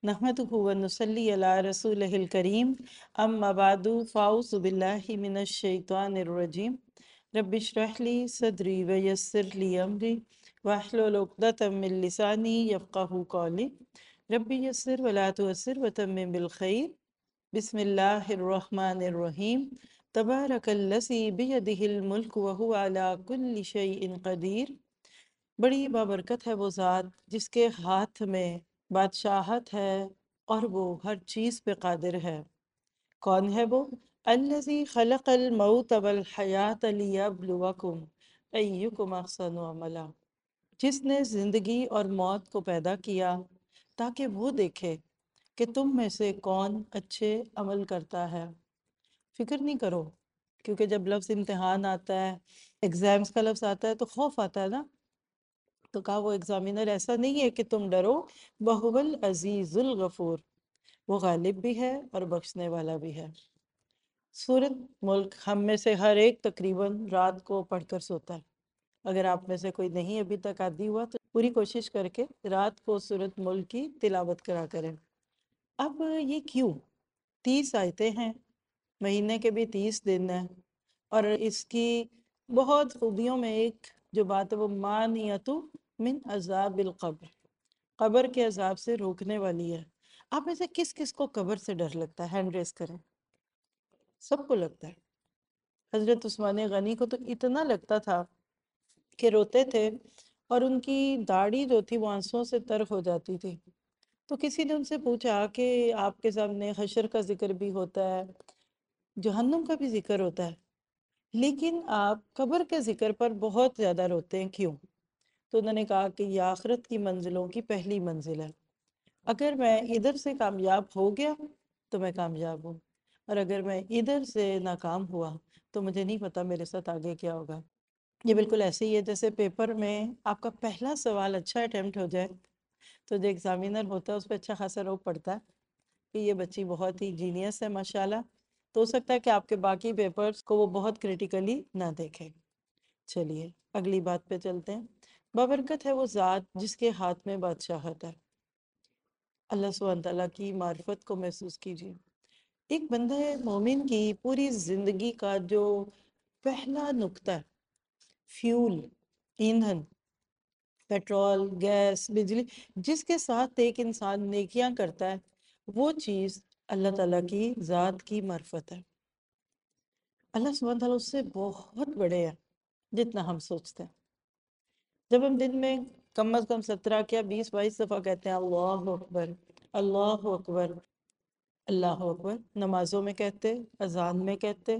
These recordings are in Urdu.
नहमदुहु व नुसल्ली अला रसूलिहिल करीम अम्मा बादु फ़ाऊज़ु बिल्लाहि मिनश शैतानिर रजीम रब्बि इश्रह ली सदरी व यस्सिर ली अमरी वहलुल उक़दतम मिन लिसानी यफ़क़हू क़ौली रब्बि यस्सिर व ला तुअस्सिर व तम्मिम बिल खैर बिस्मिल्लाहिर रहमानिर रहीम तबारकल्लज़ी बियदिहिल मुल्क व हुवा अला कुल्लि शैइन क़दीर। बड़ी बाबरकत है वो ज़ात जिसके हाथ में बादशाहत है और वो हर चीज़ पे कादिर है। कौन है वो? अल्लज़ी खलक़ल मौत वल हयात लियब्लुवकुम अय्युकुम अहसनु अमला। जिसने ज़िंदगी और मौत को पैदा किया ताकि वो देखे कि तुम में से कौन अच्छे अमल करता है। फिक्र नहीं करो, क्योंकि जब लफ्ज़ इम्तिहान आता है, एग्ज़ाम्स का लफ्ज़ आता है तो खौफ आता है ना। तो कहा वो एग्जामिनर ऐसा नहीं है कि तुम डरो, वहुवल अजीजुल गफूर, वो गालिब भी है और बख्शने वाला भी है। सूरत मुल्क हम में से हर एक तकरीबन रात को पढ़कर सोता है। अगर आप में से कोई नहीं अभी तक आदी हुआ तो पूरी कोशिश करके रात को सूरत मुल्क की तिलावत करा करें। अब ये क्यों? 30 आयतें हैं, महीने के भी 30 दिन हैं, और इसकी बहुत खूबियों में एक जो बात है वो मानियतु मिन अजाबिल कब्र, कब्र के अजाब से रोकने वाली है। आप में से किस किस को कब्र से डर लगता है? हैंड रेस करें। सबको लगता है। हजरत उस्मान गनी को तो इतना लगता था कि रोते थे और उनकी दाढ़ी जो थी वो आंसुओं से तर हो जाती थी। तो किसी ने उनसे पूछा कि आपके सामने हशर का जिक्र भी होता है, जहन्नुम का भी जिक्र होता है, लेकिन आप कब्र के जिक्र पर बहुत ज़्यादा रोते हैं, क्यों? तो उन्होंने कहा कि ये आखिरत की मंजिलों की पहली मंजिल है। अगर मैं इधर से कामयाब हो गया तो मैं कामयाब हूँ, और अगर मैं इधर से नाकाम हुआ तो मुझे नहीं पता मेरे साथ आगे क्या होगा। ये बिल्कुल ऐसे ही है जैसे पेपर में आपका पहला सवाल अच्छा अटेम्प्ट हो जाए तो जो एग्जामिनर होता है उस पर अच्छा खासा रोक पड़ता है कि ये बच्ची बहुत ही जीनियस है माशाल्लाह। तो हो सकता है कि आपके बाकी पेपर्स को वो बहुत क्रिटिकली ना देखें। चलिए अगली बात पे चलते हैं। बाबरकत है वो ज़ात जिसके हाथ में बादशाहत है। अल्लाह सुब्हान तआला की मार्फत को महसूस कीजिए। एक बंदा है मोमिन की पूरी जिंदगी का जो पहला नुक्ता है, फ्यूल, ईंधन, पेट्रोल, गैस, बिजली, जिसके साथ एक इंसान नेकियां करता है, वो चीज़ अल्लाह ताला की ज़ात की मार्फत है। अल्लाह सुब्हान तआला उससे बहुत बड़े हैं जितना हम सोचते हैं। जब हम दिन में कम अज़ कम 17 क्या 20-22 दफ़ा कहते हैं अल्लाह अकबर, अल्लाह अकबर, अल्लाह अकबर, नमाजों में कहते, अजान में कहते,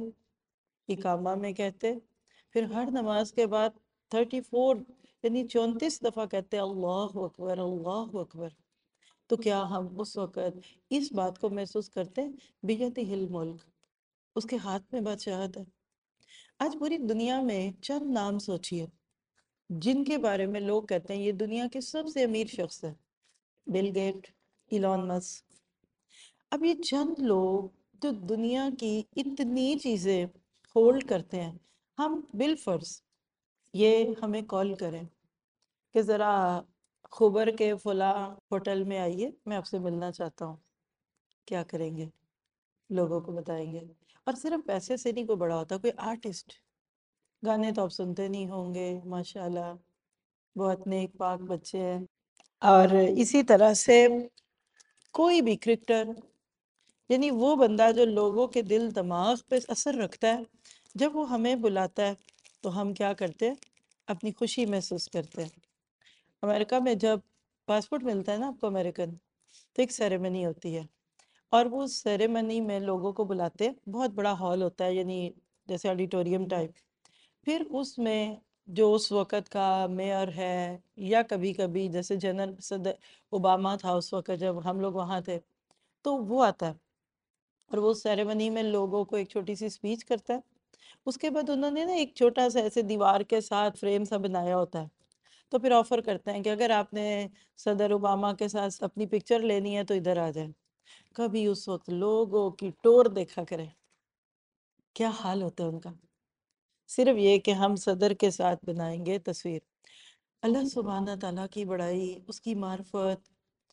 इकामा में कहते, फिर हर नमाज के बाद 34 यानी 34 दफ़ा कहते हैं अल्लाह अकबर, अल्लाह अकबर। तो क्या हम उस वक़्त इस बात को महसूस करते हैं बियदिहिल मुल्क, उसके हाथ में बादशाहत है। आज पूरी दुनिया में चंद नाम सोचिए जिनके बारे में लोग कहते हैं ये दुनिया के सबसे अमीर शख्स है। Bill Gates, Elon Musk. अब ये चंद लोग जो दुनिया की इतनी चीज़ें होल्ड करते हैं, हम बिलफर्ज ये हमें कॉल करें कि ज़रा खुबर के फला होटल में आइए, मैं आपसे मिलना चाहता हूँ। क्या करेंगे? लोगों को बताएंगे। और सिर्फ पैसे से नहीं कोई बड़ा होता, कोई आर्टिस्ट। गाने तो आप सुनते नहीं होंगे, माशाल्लाह बहुत नेक पाक बच्चे हैं। और इसी तरह से कोई भी क्रिकेटर, यानी वो बंदा जो लोगों के दिल दिमाग पे असर रखता है, जब वो हमें बुलाता है तो हम क्या करते हैं? अपनी खुशी महसूस करते हैं। अमेरिका में जब पासपोर्ट मिलता है ना आपको अमेरिकन, तो एक सेरेमनी होती है, और वो सेरेमनी में लोगों को बुलाते हैं। बहुत बड़ा हॉल होता है, यानी जैसे ऑडिटोरियम टाइप। फिर उसमें जो उस वक़्त का मेयर है, या कभी कभी जैसे जनरल सदर ओबामा था उस वक़्त जब हम लोग वहाँ थे, तो वो आता है और वो सेरेमनी में लोगों को एक छोटी सी स्पीच करता है। उसके बाद उन्होंने ना एक छोटा सा ऐसे दीवार के साथ फ्रेम सा बनाया होता है, तो फिर ऑफर करते हैं कि अगर आपने सदर ओबामा के साथ अपनी पिक्चर लेनी है तो इधर आ जाए। कभी उस वक्त लोगों की टोर देखा करें, क्या हाल होता है उनका। सिर्फ ये कि हम सदर के साथ बनाएंगे तस्वीर। अल्लाह सुब्हाना ताला की बड़ाई, उसकी मार्फत,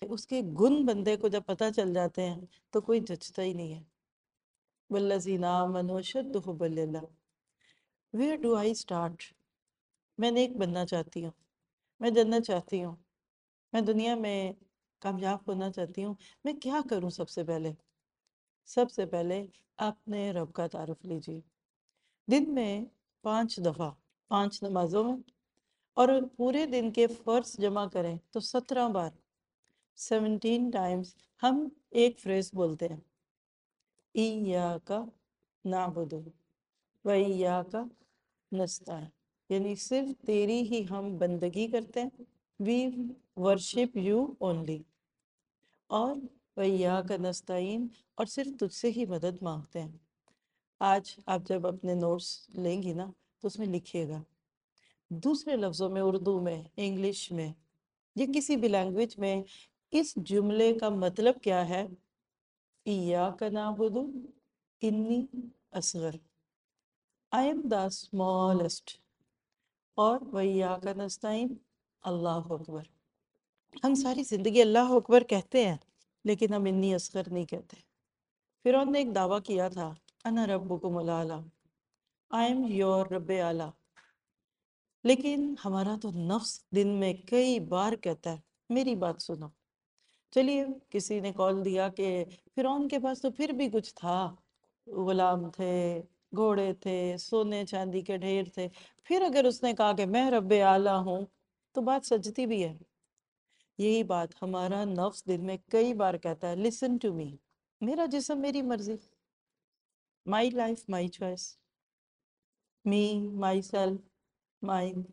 اس کے گن بندے کو جب پتہ چل جاتے ہیں تو کوئی جچتا ہی نہیں ہے. والذین آمنوا اشد حبا للہ. Where do I start? میں نیک بننا چاہتی ہوں، میں جنت چاہتی ہوں، میں دنیا میں کامیاب ہونا چاہتی ہوں. میں کیا کروں؟ سب سے پہلے اپنے رب کا تعارف لیجیے. دن میں 5 دفعہ 5 نمازوں میں، اور پورے دن کے فرض جمع کریں تو 17 بار 17 ٹائمز ہم ایک فریز بولتے ہیں، ایاک نعبد و ایاک نستعین، یعنی صرف تیری ہی ہم بندگی کرتے ہیں. We worship you only. اور وَإِيَّاكَ نَسْتَعِينُ، اور صرف تجھ سے ہی مدد مانگتے ہیں. آج آپ جب اپنے نوٹس لیں گی نا تو اس میں لکھیے گا دوسرے لفظوں میں، اردو میں، انگلش میں، یا کسی بھی لینگویج میں، اس جملے کا مطلب کیا ہے. ایاک نعبد، انی Asghar, I am the smallest. اور وَإِيَّاكَ نَسْتَعِينُ، اللہ اکبر. ہم ساری زندگی اللہ اکبر کہتے ہیں لیکن ہم انی اصغر نہیں کہتے. فرعون نے ایک دعویٰ کیا تھا، انا ربکم الاعلی، I am your رب اعلیٰ. لیکن ہمارا تو نفس دن میں کئی بار کہتا ہے میری بات سنو. چلیے کسی نے کال دیا کہ فرعون کے پاس تو پھر بھی کچھ تھا، غلام تھے، گھوڑے تھے، سونے چاندی کے ڈھیر تھے. پھر اگر اس نے کہا کہ میں رب اعلیٰ ہوں تو بات سجتی بھی ہے. یہی بات ہمارا نفس دن میں کئی بار کہتا ہے، listen to me، میرا جسم میری مرضی، my life my choice، me myself mine،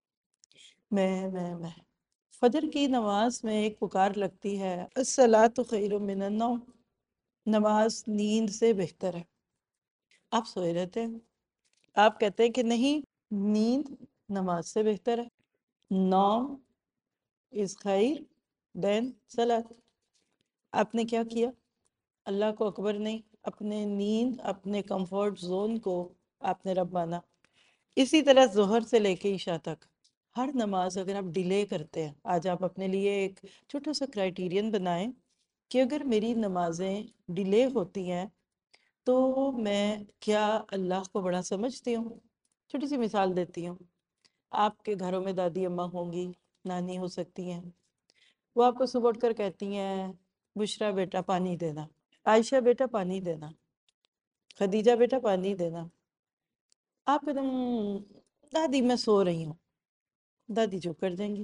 میں. فجر کی نماز میں ایک پکار لگتی ہے، الصلاۃ خیر من النوم، نماز نیند سے بہتر ہے. آپ سوئے رہتے ہیں، آپ کہتے ہیں کہ نہیں، نیند نماز سے بہتر ہے. نوم از خیر دین صلاۃ. آپ نے کیا کیا؟ اللہ کو اکبر نہیں، اپنے نیند، اپنے کمفورٹ زون کو آپ نے رب مانا. اسی طرح ظہر سے لے کے عشاء تک ہر نماز اگر آپ ڈیلے کرتے ہیں، آج آپ اپنے لیے ایک چھوٹا سا کرائٹیرین بنائیں کہ اگر میری نمازیں ڈیلے ہوتی ہیں تو میں کیا اللہ کو بڑا سمجھتی ہوں؟ چھوٹی سی مثال دیتی ہوں. آپ کے گھروں میں دادی اماں ہوں گی، نانی ہو سکتی ہیں. وہ آپ کو صبح اٹھ کر کہتی ہیں، بشرا بیٹا پانی دینا، عائشہ بیٹا پانی دینا، خدیجہ بیٹا پانی دینا. آپ ایک دم، دادی میں سو رہی ہوں، دادی چپ کر جائیں گی.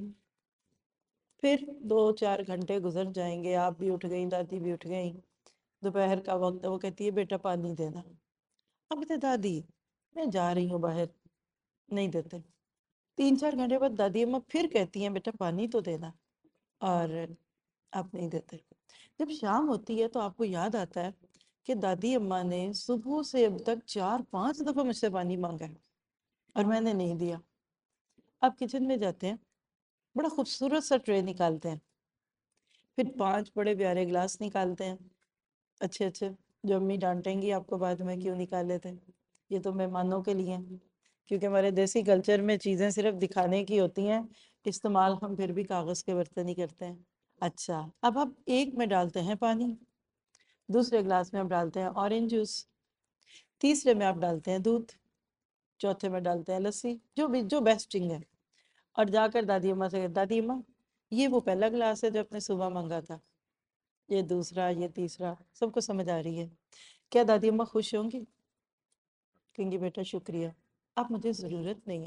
پھر 2-4 گھنٹے گزر جائیں گے، آپ بھی اٹھ گئیں، دادی بھی اٹھ گئیں. دوپہر کا وقت ہے، وہ کہتی ہے بیٹا پانی دینا. اب کہتے دادی میں جا رہی ہوں باہر، نہیں دیتے. 3-4 گھنٹے بعد دادی اماں پھر کہتی ہیں بیٹا پانی تو دینا، اور آپ نہیں دیتے. جب شام ہوتی ہے تو آپ کو یاد آتا ہے کہ دادی اماں نے صبح سے اب تک 4-5 دفعہ مجھ سے پانی مانگا ہے اور میں نے نہیں دیا. آپ کچن میں جاتے ہیں، بڑا خوبصورت سا ٹرے نکالتے ہیں، پھر 5 بڑے پیارے گلاس نکالتے ہیں، اچھے اچھے، جو امی ڈانٹیں گی آپ کو بعد میں کیوں نکالے تھے. یہ تو مہمانوں کے لیے ہیں، کیونکہ ہمارے دیسی کلچر میں چیزیں صرف دکھانے کی ہوتی ہیں، استعمال ہم پھر بھی کاغذ کے برتن ہی کرتے ہیں. اچھا، اب آپ ایک میں ڈالتے ہیں پانی، دوسرے گلاس میں آپ ڈالتے ہیں اورنج جوس، تیسرے میں آپ ڈالتے ہیں دودھ، چوتھے میں ڈالتے ہیں لسی، جو بیسٹنگ ہے. اور جا کر دادی اماں سے کہتے دادی اماں یہ وہ پہلا گلاس ہے جو آپ نے صبح مانگا تھا، یہ دوسرا، یہ تیسرا. سب کو سمجھ آ رہی ہے؟ کیا دادی اماں خوش ہوں گی؟ کہیں گی بیٹا شکریہ، اب مجھے ضرورت نہیں ہے.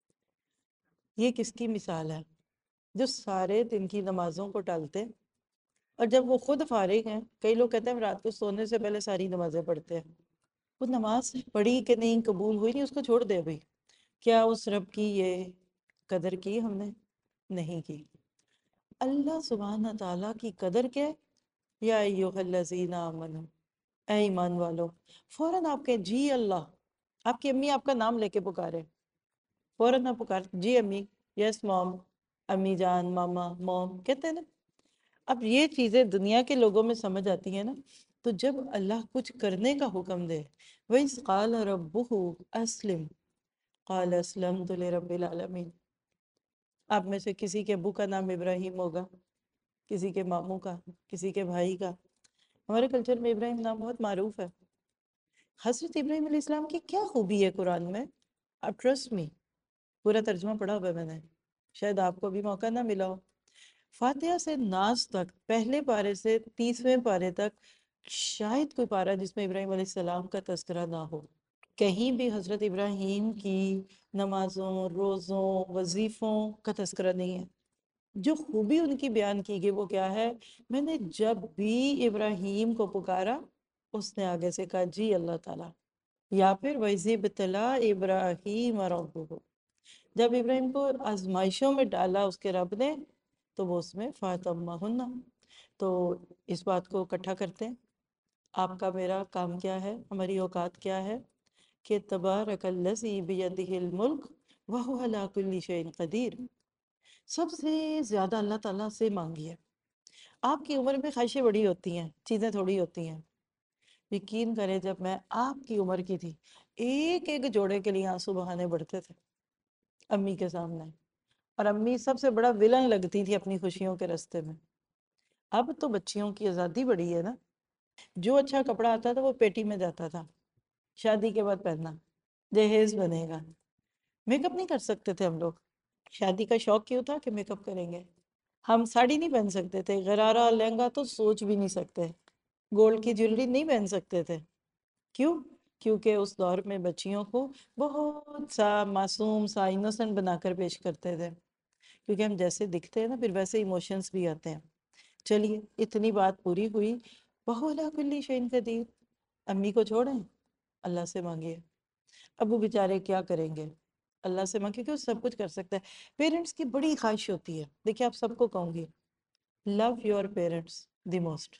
یہ کس کی مثال ہے؟ جو سارے دن کی نمازوں کو ٹالتے، اور جب وہ خود فارغ ہیں. کئی لوگ کہتے ہیں ہم رات کو سونے سے پہلے ساری نمازیں پڑھتے ہیں. وہ نماز پڑھی کہ نہیں، قبول ہوئی نہیں، اس کو چھوڑ دے بھائی. کیا اس رب کی یہ قدر کی ہم نے؟ نہیں کی. اللہ سبحانہ تعالیٰ کی قدر کیا ہے؟ یا ایوہ الذین آمنوا، اے ایمان والو. فوراً آپ کہیں جی اللہ. آپ کی امی آپ کا نام لے کے پکارے، فوراً آپ پکار جی امی، یس موم، امی جان، ماما، موم کہتے ہیں نا. اب یہ چیزیں دنیا کے لوگوں میں سمجھ آتی ہیں نا، تو جب اللہ کچھ کرنے کا حکم دے، وَإِذْ قَالَ رَبُّهُ أَسْلِمْ قَالَ أَسْلَمْتُ لِرَبِّ الْعَالَمِينَ. آپ میں سے کسی کے ابو کا نام ابراہیم ہوگا، کسی کے ماموں کا، کسی کے بھائی کا۔ ہمارے کلچر میں ابراہیم نام بہت معروف ہے۔ حضرت ابراہیم علیہ السلام کی کیا خوبی ہے قرآن میں؟ آپ ٹرسٹ می، پورا ترجمہ پڑھا ہوا ہے میں نے، شاید آپ کو بھی موقع نہ ملا ہو۔ فاتحہ سے ناس تک، پہلے پارے سے 30ویں پارے تک، شاید کوئی پارہ جس میں ابراہیم علیہ السلام کا تذکرہ نہ ہو۔ کہیں بھی حضرت ابراہیم کی نمازوں، روزوں، وظیفوں کا تذکرہ نہیں ہے۔ جو خوبی ان کی بیان کی گئی وہ کیا ہے؟ میں نے جب بھی ابراہیم کو پکارا، اس نے آگے سے کہا جی اللہ تعالیٰ، یا پھر وَإِذِ ابْتَلَىٰ إِبْرَاهِيمَ رَبُّهُ، جب ابراہیم کو آزمائشوں میں ڈالا اس کے رب نے، تو وہ اس میں فَاتَمَّهُنَّ۔ تو اس بات کو اکٹھا کرتے ہیں، آپ کا میرا کام کیا ہے، ہماری اوقات کیا ہے کہ تبارک الذی بیدہ الملک وہو علی کل شیء قدیر، سب سے زیادہ اللہ تعالیٰ سے مانگیے۔ آپ کی عمر میں خواہشیں بڑی ہوتی ہیں، چیزیں تھوڑی ہوتی ہیں۔ یقین کریں جب میں آپ کی عمر کی تھی، ایک ایک جوڑے کے لیے آنسو بہانے پڑتے تھے امی کے سامنے، اور امی سب سے بڑا ولن لگتی تھی اپنی خوشیوں کے راستے میں۔ اب تو بچیوں کی آزادی بڑی ہے نا، جو اچھا کپڑا آتا تھا وہ پیٹی میں جاتا تھا، شادی کے بعد پہننا، جہیز بنے گا۔ میک اپ نہیں کر سکتے تھے ہم لوگ، شادی کا شوق کیوں تھا کہ میک اپ کریں گے؟ ہم ساڑی نہیں پہن سکتے تھے، غرارہ لہنگا تو سوچ بھی نہیں سکتے، گولڈ کی جیولری نہیں پہن سکتے تھے۔ کیوں؟ کیونکہ اس دور میں بچیوں کو بہت سا معصوم سا انوسنٹ بنا کر پیش کرتے تھے، کیونکہ ہم جیسے دکھتے ہیں نا پھر ویسے ایموشنز بھی آتے ہیں۔ چلیے اتنی بات پوری ہوئی، وَهُوَ عَلَىٰ كُلِّ شَيْءٍ قَدِيرٌ، امی کو چھوڑیں، اللہ سے مانگیے۔ ابو بیچارے کیا کریں گے؟ اللہ سے مانگے کہ وہ سب کچھ کر سکتا ہے۔ پیرنٹس کی بڑی خواہش ہوتی ہے، دیکھیں آپ سب کو کہوں گی، love your parents the most.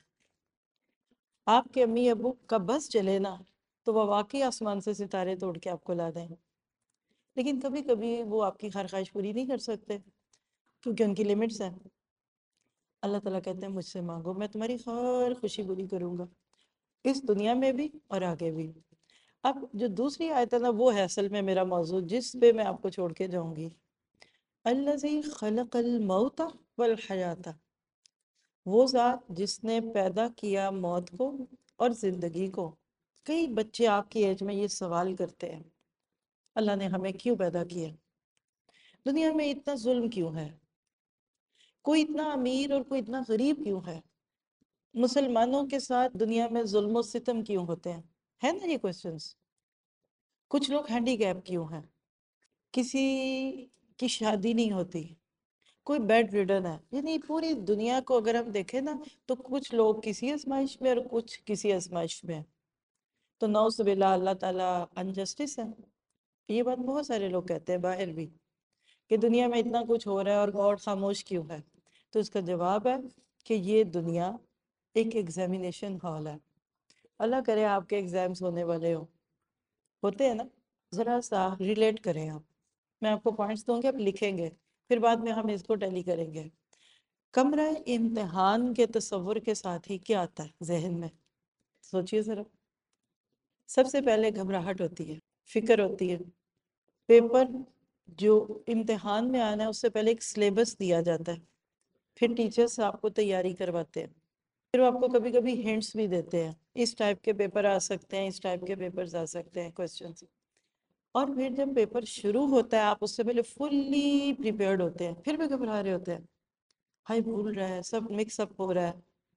آپ کے امی ابو کا بس چلے نا تو وہ واقعی آسمان سے ستارے توڑ کے آپ کو لا دیں، لیکن کبھی کبھی وہ آپ کی ہر خواہش پوری نہیں کر سکتے کیونکہ ان کی لمٹس ہیں۔ اللہ تعالیٰ کہتے ہیں مجھ سے مانگو، میں تمہاری ہر خوشی پوری کروں گا، اس دنیا میں بھی اور آگے بھی۔ اب جو دوسری آیت ہے نا وہ ہے اصل میں میرا موضوع جس پہ میں آپ کو چھوڑ کے جاؤں گی۔ الذی خلق الموت والحیات، وہ ذات جس نے پیدا کیا موت کو اور زندگی کو۔ کئی بچے آپ کی ایج میں یہ سوال کرتے ہیں، اللہ نے ہمیں کیوں پیدا کیا؟ دنیا میں اتنا ظلم کیوں ہے؟ کوئی اتنا امیر اور کوئی اتنا غریب کیوں ہے؟ مسلمانوں کے ساتھ دنیا میں ظلم و ستم کیوں ہوتے ہیں؟ ہے نا یہ کوسچنس؟ کچھ لوگ ہینڈی کیپ کیوں ہیں؟ کسی کی شادی نہیں ہوتی، کوئی بیڈ ریڈن ہے، یعنی پوری دنیا کو اگر ہم دیکھیں نا تو کچھ لوگ کسی ازمائش میں اور کچھ کسی ازمائش میں، تو نعوذ باللہ اللہ تعالیٰ انجسٹس ہے۔ یہ بات بہت سارے لوگ کہتے ہیں باہر بھی کہ دنیا میں اتنا کچھ ہو رہا ہے اور گاڈ خاموش کیوں ہے؟ تو اس کا جواب ہے کہ یہ دنیا ایک ایگزامینیشن ہال ہے۔ اللہ کرے آپ کے ایگزامز ہونے والے ہوتے ہیں نا، ذرا سا ریلیٹ کریں آپ، میں آپ کو پوائنٹس دوں گے آپ لکھیں گے، پھر بعد میں ہم اس کو ٹیلی کریں گے۔ کمرہ امتحان کے تصور کے ساتھ ہی کیا آتا ہے ذہن میں؟ سوچئے ذرا۔ سب سے پہلے گھبراہٹ ہوتی ہے، فکر ہوتی ہے۔ پیپر جو امتحان میں آنا ہے اس سے پہلے ایک سلیبس دیا جاتا ہے، پھر ٹیچرز آپ کو تیاری کرواتے ہیں، پھر وہ آپ کو کبھی کبھی ہنٹس بھی دیتے ہیں، اس ٹائپ کے پیپر آ سکتے ہیں، اس ٹائپ کے پیپرز آ سکتے ہیں، کوسچنز۔ اور پھر جب پیپر شروع ہوتا ہے آپ اس سے پہلے فلی پریپیئرڈ ہوتے ہیں، پھر بھی گھبرا رہے ہوتے ہیں، ہائی بھول رہا ہے، سب مکس اپ ہو رہا ہے،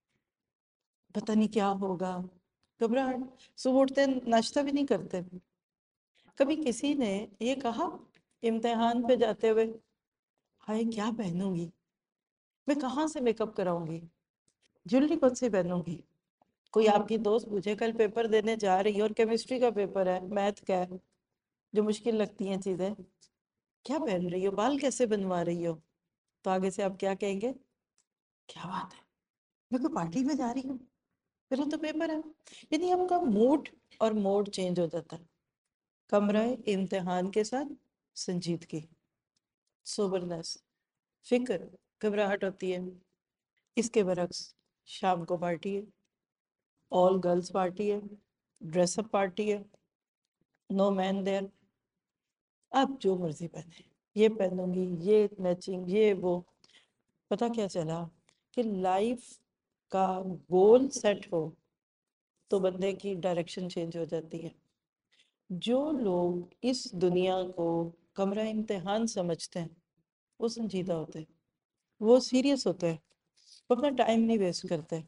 پتہ نہیں کیا ہوگا، گھبراہٹ۔ صبح اٹھتے ہیں ناشتہ بھی نہیں کرتے۔ کبھی کسی نے یہ کہا امتحان پہ جاتے ہوئے، ہائے کیا پہنوں گی، میں کہاں سے میک اپ کراؤں گی، جیولری کون سی پہنوں گی؟ کوئی آپ کی دوست پوچھے کل پیپر دینے جا رہی ہے اور کیمسٹری کا پیپر ہے، میتھ کا ہے، جو مشکل لگتی ہیں چیزیں، کیا پہن رہی ہو، بال کیسے بنوا رہی ہو؟ تو آگے سے آپ کیا کہیں گے؟ کیا بات ہے، میں کوئی پارٹی میں جا رہی ہوں، میرا تو پیپر ہے۔ یعنی آپ کا موڈ اور موڈ چینج ہو جاتا ہے۔ کمرہ امتحان کے ساتھ سنجیدگی، سوبرنس، فکر، گھبراہٹ ہوتی ہے۔ اس کے برعکس شام کو پارٹی ہے، آل گرلز پارٹی ہے، ڈریس اپ پارٹی ہے، نو مین دیر، آپ جو مرضی پہنے، یہ پہنوں گی، یہ میچنگ، یہ وہ۔ پتہ کیا چلا کہ لائف کا گول سیٹ ہو تو بندے کی ڈائریکشن چینج ہو جاتی ہے. جو لوگ اس دنیا کو کمرہ امتحان سمجھتے ہیں وہ سنجیدہ ہوتے ہیں، وہ سیریس ہوتے ہیں، وہ اپنا ٹائم نہیں ویسٹ کرتے،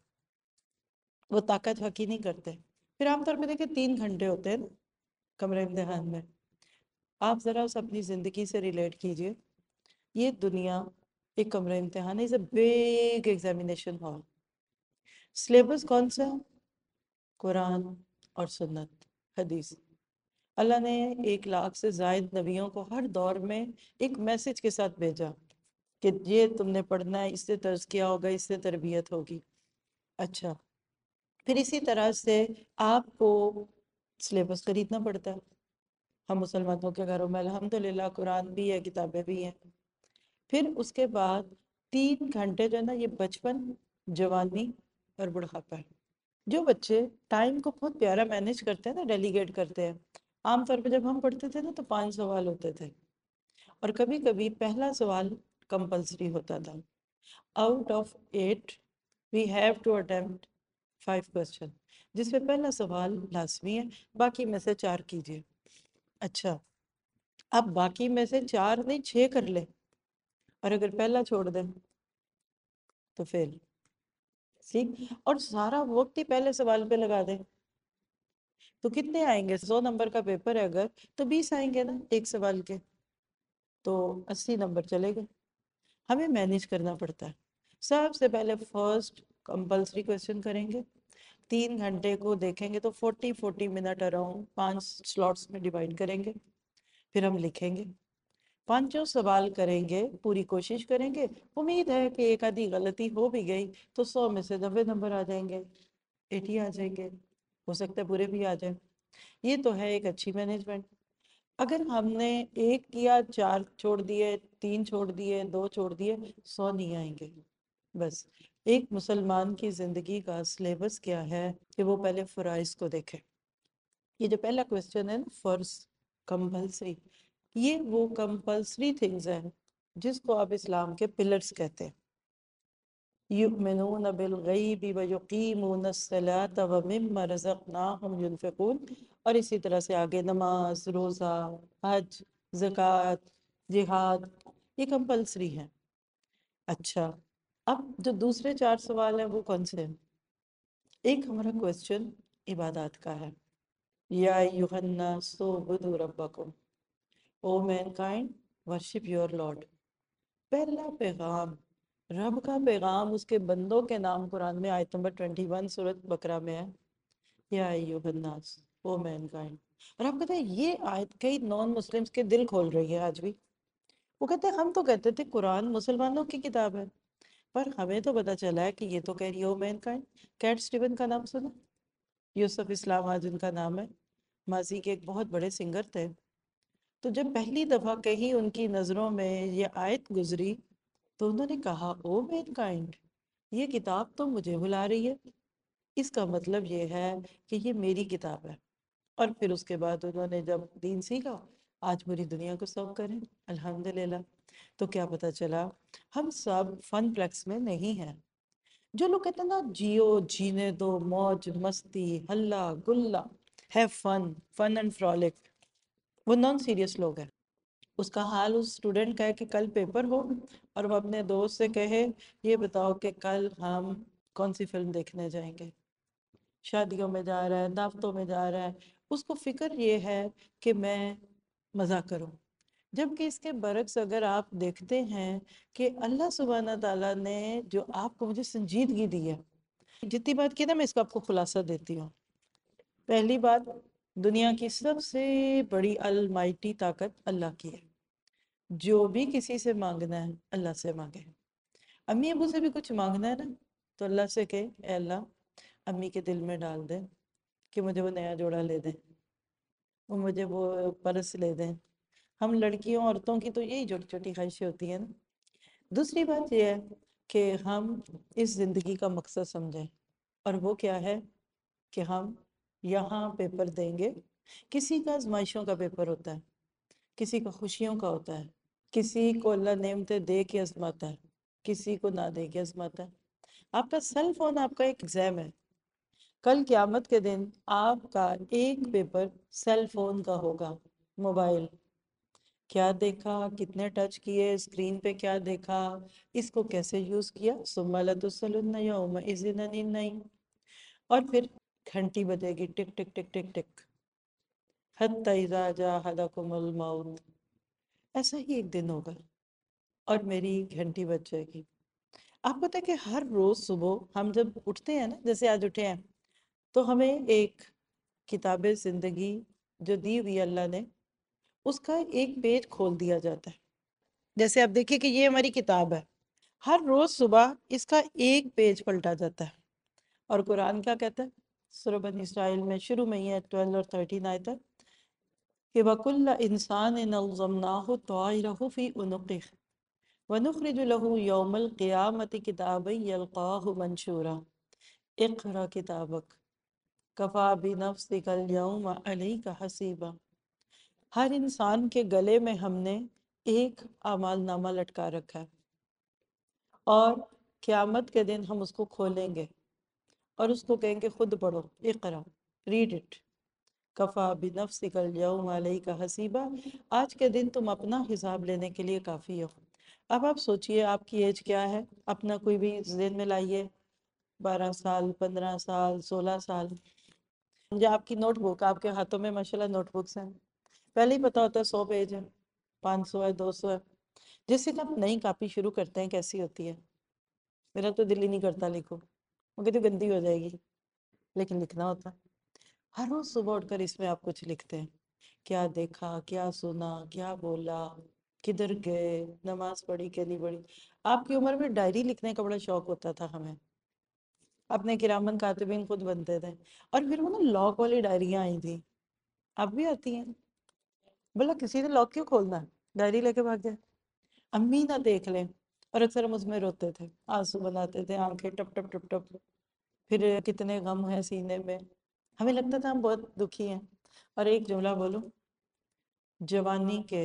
وہ طاقت حقی نہیں کرتے. پھر عام طور پہ دیکھیں 3 گھنٹے ہوتے ہیں نا کمرہ امتحان میں. آپ ذرا اس اپنی زندگی سے ریلیٹ کیجئے. یہ دنیا ایک کمرہ امتحان ہے، is a big examination hall. Syllabus کون سا؟ قرآن اور سنت، حدیث. اللہ نے 1 لاکھ سے زائد نبیوں کو ہر دور میں ایک میسج کے ساتھ بھیجا کہ یہ تم نے پڑھنا ہے، اس سے تزکیہ ہوگا، اس سے تربیت ہوگی. اچھا، پھر اسی طرح سے آپ کو سلیبس خریدنا پڑتا ہے. ہم مسلمانوں کے گھروں میں الحمدللہ قرآن بھی ہے، کتابیں بھی ہیں. پھر اس کے بعد 3 گھنٹے جو ہے نا، یہ بچپن، جوانی اور بڑھاپا ہے. جو بچے ٹائم کو بہت پیارا مینیج کرتے ہیں نا، ڈیلیگیٹ کرتے ہیں. عام طور پہ جب ہم پڑھتے تھے نا تو 5 سوال ہوتے تھے، اور کبھی کبھی پہلا سوال کمپلسری ہوتا تھا. Out of 8 we have to attempt 5 questions، جس میں پہلا سوال لازمی ہے، باقی میں سے 4 کیجئے. اچھا، اب باقی میں سے 4 نہیں 6 کر لیں، اور اگر پہلا چھوڑ دیں تو فیل. ٹھیک، اور سارا وقت ہی پہلے سوال پہ لگا دیں تو کتنے آئیں گے؟ 100 نمبر کا پیپر ہے اگر تو 20 آئیں گے نا ایک سوال کے، تو 80 نمبر چلے گئے. ہمیں مینیج کرنا پڑتا ہے. سب سے پہلے فرسٹ کمپلسری کویسچن کریں گے. 3 گھنٹے کو دیکھیں گے تو 40 منٹ اراؤنڈ 5 سلاٹس میں ڈیوائڈ کریں گے. پھر ہم لکھیں گے، 5 سوال کریں گے، پوری کوشش کریں گے. امید ہے کہ ایک آدھی غلطی ہو بھی گئی تو 100 میں سے 90 نمبر آ جائیں گے، 80 آ جائیں گے، ہو سکتا ہے پورے بھی آ جائیں. یہ تو ہے ایک اچھی مینجمنٹ. اگر ہم نے 1 کیا، 4 چھوڑ دیے، 3 چھوڑ دیے، 2 چھوڑ دیے، 100 نہیں آئیں گے. بس ایک مسلمان کی زندگی کا سلیبس کیا ہے کہ وہ پہلے فرائض کو دیکھے. یہ جو پہلا کویسچن ہے نا، فرض، کمپلسری، یہ وہ کمپلسری تھنگز ہیں جس کو آپ اسلام کے پلرز کہتے ہیں. یؤمنون بالغیب ویقیمون الصلاۃ ومما رزقناہم ینفقون. اور اسی طرح سے آگے نماز، روزہ، حج، زکوٰۃ، جہاد، یہ کمپلسری ہیں. اچھا، اب جو دوسرے 4 سوال ہیں وہ کون سے ہیں؟ ایک ہمارا کویسچن عبادات کا ہے. یا ایھا الناس اعبدوا ربکم، O mankind worship your lord. پہلا پیغام، رب کا پیغام اس کے بندوں کے نام قرآن میں آیت نمبر 21 سورۃ بقرہ میں ہے، یا ایھا الناس، او مین کائنڈ. اور آپ کہتے ہیں یہ آیت کئی نان مسلمز کے دل کھول رہی ہے آج بھی. وہ کہتے ہیں ہم تو کہتے تھے قرآن مسلمانوں کی کتاب ہے، پر ہمیں تو پتہ چلا ہے کہ یہ تو کہہ رہی ہے O mankind. Cat Stevens کا نام سنا؟ یوسف اسلام آج ان کا نام ہے، ماضی کے ایک بہت بڑے سنگر تھے. تو جب پہلی دفعہ کہیں ان کی نظروں میں یہ آیت گزری تو انہوں نے کہا او مین کائنڈ، یہ کتاب تو مجھے بلا رہی ہے، اس کا مطلب یہ ہے کہ یہ میری کتاب ہے. اور پھر اس کے بعد انہوں نے جب دین سیکھا، آج پوری دنیا کو سرو کریں الحمدللہ. تو کیا پتہ چلا ہم سب فن پلیکس میں نہیں ہیں. جو لوگ کہتے ہیں نا جیو، جینے دو، موج مستی، ہلا گلا، ہیو فن، فن اینڈ فرولک، وہ نان سیریس لوگ ہیں. اس کا حال اس اسٹوڈنٹ کا ہے کہ کل پیپر ہو اور وہ اپنے دوست سے کہے یہ بتاؤ کہ کل ہم کون سی فلم دیکھنے جائیں گے. شادیوں میں جا رہا ہے، دعوتوں میں جا رہا ہے، اس کو فکر یہ ہے کہ میں مزہ کروں. جبکہ اس کے برعکس اگر آپ دیکھتے ہیں کہ اللہ سبحانہ تعالیٰ نے جو آپ کو مجھے سنجیدگی دی ہے، جتنی بات کی نا میں اس کا آپ کو خلاصہ دیتی ہوں. پہلی بات، دنیا کی سب سے بڑی المائٹی طاقت اللہ کی ہے. جو بھی کسی سے مانگنا ہے اللہ سے مانگے. امی ابو سے بھی کچھ مانگنا ہے نا تو اللہ سے کہے اے اللہ امی کے دل میں ڈال دیں کہ مجھے وہ نیا جوڑا لے دیں، وہ مجھے وہ پرس لے دیں. ہم لڑکیوں عورتوں کی تو یہی چھوٹی چھوٹی خواہشیں ہوتی ہیں نا. دوسری بات یہ ہے کہ ہم اس زندگی کا مقصد سمجھیں، اور وہ کیا ہے کہ ہم یہاں پیپر دیں گے. کسی کا آزمائشوں کا پیپر ہوتا ہے، کسی کا خوشیوں کا ہوتا ہے، کسی کو اللہ نعمتیں دے کے آزماتا ہے، کسی کو نہ دے کے آزماتا ہے. آپ کا سیل فون آپ کا ایک ایگزام ہے. کل قیامت کے دن آپ کا ایک پیپر سیل فون کا ہوگا. موبائل کیا دیکھا، کتنے ٹچ کیے، اسکرین پہ کیا دیکھا، اس کو کیسے یوز کیا. ثم لتسألن یومئذ عن النعیم. اور پھر گھنٹی بجے گی، ٹک ٹک ٹک ٹک ٹک، حتی اذا جاء احدکم الموت. ایسا ہی ایک دن ہوگا اور میری گھنٹی بج جائے گی. آپ پتہ ہے کہ ہر روز صبح ہم جب اٹھتے ہیں نا، جیسے آج اٹھے ہیں، تو ہمیں ایک کتاب زندگی جو دی ہوئی اللہ نے، اس کا ایک پیج کھول دیا جاتا ہے. جیسے آپ دیکھیں کہ یہ ہماری کتاب ہے، ہر روز صبح اس کا ایک پیج پلٹا جاتا ہے. اور قرآن کیا کہتا ہے؟ سورہ بنی اسرائیل میں شروع میں ہی ہے 12 اور 13 آیت ہے کہ وَكُلَّ إِنسَانٍ أَلْزَمْنَاهُ طَائِرَهُ فِي عُنُقِهِ وَنُخْرِجُ لَهُ يَوْمَ الْقِيَامَةِ كِتَابًا يَلْقَاهُ مَنشُورًا اقرأ كِتَابَكَ كَفَى بِنَفْسِكَ الْيَوْمَ عَلَيْكَ حَسِيبًا. ہر انسان کے گلے میں ہم نے ایک اعمال نامہ لٹکا رکھا ہے، اور قیامت کے دن ہم اس کو کھولیں گے اور اس کو کہیں گے خود پڑھو، اقرا، ریڈ اٹ، کفا بنفسک الیوم علیک حسیبا. آج کے دن تم اپنا حساب لینے کے لیے کافی ہو. اب آپ سوچئے آپ کی ایج کیا ہے، اپنا کوئی بھی ذہن میں لائیے. 12 سال، 15 سال، 16 سال. یا آپ کی نوٹ بک، آپ کے ہاتھوں میں ماشاءاللہ نوٹ بکس ہیں، پہلے ہی پتا ہوتا ہے 100 پیج ہے، 500 ہے، 200 ہے. جس دن آپ نئی کاپی شروع کرتے ہیں کیسی ہوتی ہے؟ میرا تو دل ہی نہیں کرتا لکھو، مگر تو گندی ہو جائے گی، لیکن لکھنا ہوتا ہے. ہر روز صبح اٹھ کر اس میں آپ کچھ لکھتے ہیں، کیا دیکھا، کیا سنا، کیا بولا، کدھر گئے، نماز پڑھی کہ نہیں پڑھی. آپ کی عمر میں ڈائری لکھنے کا بڑا شوق ہوتا تھا ہمیں، اپنے کرامن کاتبین خود بنتے تھے. اور پھر وہ نا لاک والی ڈائریاں آئی تھیں، اب بھی آتی ہیں. بولا کسی نے لاک کیوں کھولنا ہے، ڈائری لے کے بھاگ جائے، امی نہ دیکھ لیں. اور اکثر ہم اس میں روتے تھے، آنسو بناتے تھے، آنکھیں ٹپ ٹپ ٹپ ٹپ. پھر کتنے غم ہیں سینے میں، ہمیں لگتا تھا ہم بہت دکھی ہیں. اور ایک جملہ بولو، جوانی کے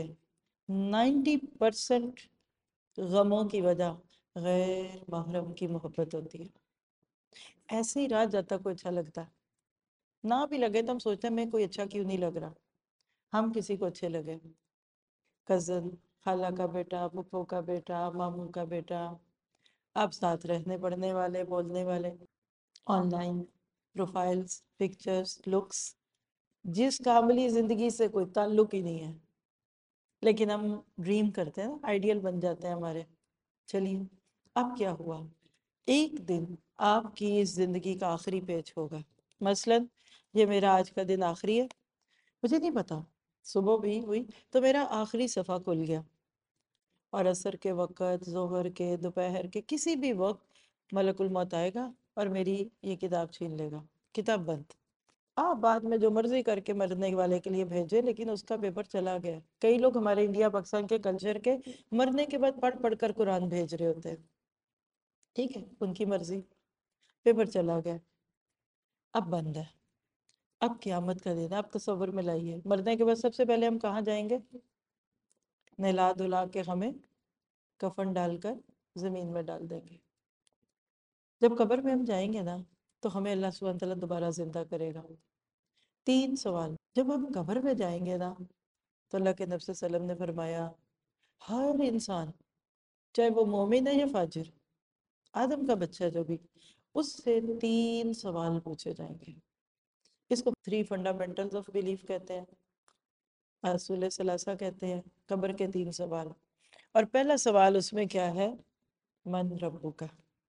90% غموں کی وجہ غیر محرم کی محبت ہوتی ہے. ایسے ہی رات جاتا کوئی اچھا لگتا ہے، نہ بھی لگے تو ہم سوچتے ہیں میں کوئی اچھا کیوں نہیں لگ رہا. ہم کسی کو اچھے لگے، کزن، خالہ کا بیٹا، پھپھو کا بیٹا، ماموں کا بیٹا، آپ ساتھ رہنے پڑھنے والے، بولنے والے، online profiles, pictures, looks, جس کا عملی زندگی سے کوئی تعلق ہی نہیں ہے، لیکن ہم ڈریم کرتے ہیں، آئیڈیل بن جاتے ہیں ہمارے. چلیے اب کیا ہوا، ایک دن آپ کی اس زندگی کا آخری پیج ہوگا. مثلا یہ میرا آج کا دن آخری ہے، مجھے نہیں پتا، صبح بھی ہوئی تو میرا آخری صفحہ کھل گیا، اور عصر کے وقت، ظہر کے، دوپہر کے، کسی بھی وقت ملک الموت آئے گا اور میری یہ کتاب چھین لے گا. کتاب بند. آپ بعد میں جو مرضی کر کے مرنے والے کے لیے بھیجے، لیکن اس کا پیپر چلا گیا. کئی لوگ ہمارے انڈیا پاکستان کے کلچر کے مرنے کے بعد پڑھ پڑھ کر قرآن بھیج رہے ہوتے ہیں. ٹھیک ہے، ان کی مرضی، پیپر چلا گیا، اب بند ہے. اب قیامت کا دن ہے. اب تصور میں لائیے، مرنے کے بعد سب سے پہلے ہم کہاں جائیں گے؟ نہلا دھلا کے ہمیں کفن ڈال کر زمین میں ڈال دیں گے. جب قبر میں ہم جائیں گے نا، تو ہمیں اللہ سبحانہ تعالیٰ دوبارہ زندہ کرے گا. 3 سوال. جب ہم قبر میں جائیں گے نا، تو اللہ کے نبی صلی اللہ علیہ وسلم نے فرمایا ہر انسان، چاہے وہ مومن ہے یا فاجر، آدم کا بچہ جو بھی، اس سے 3 سوال پوچھے جائیں گے. اس کو 3 fundamentals of belief کہتے ہیں، اصول ثلاثہ کہتے ہیں، قبر کے 3 سوال. اور پہلا سوال اس میں کیا ہے؟ من ربک.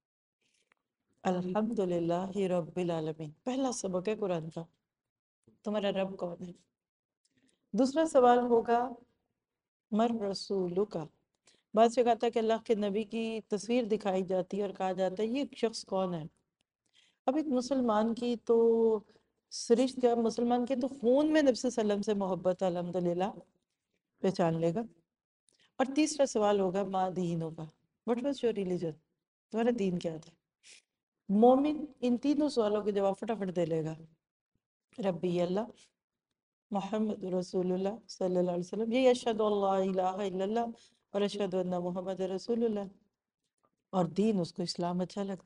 الحمدللہ رب العالمین، پہلا سبق ہے قرآن کا، تمہارا رب کون ہے. دوسرا سوال ہوگا من رسولک. بعض سے کہتا ہے کہ اللہ کے نبی کی تصویر دکھائی جاتی ہے اور کہا جاتا ہے یہ شخص کون ہے. اب ایک مسلمان کی تو سرشت کا، مسلمان کے تو خون میں نبی صلی اللہ علیہ وسلم سے محبت الحمدللہ پہچان لے گا. اور تیسرا سوال ہوگا ما دین ہوگا، what was your religion، تمہارا دین کیا تھا. مومن ان تینوں سوالوں کے جواب فٹافٹ دے لے گا. ربی اللہ، محمد رسول اللہ صلی اللہ علیہ وسلم، یہ اشہد اللہ الہ الا اللہ اور اشہد ان محمد رسول اللہ. اور دین اس کو اسلام اچھا لگتا ہے.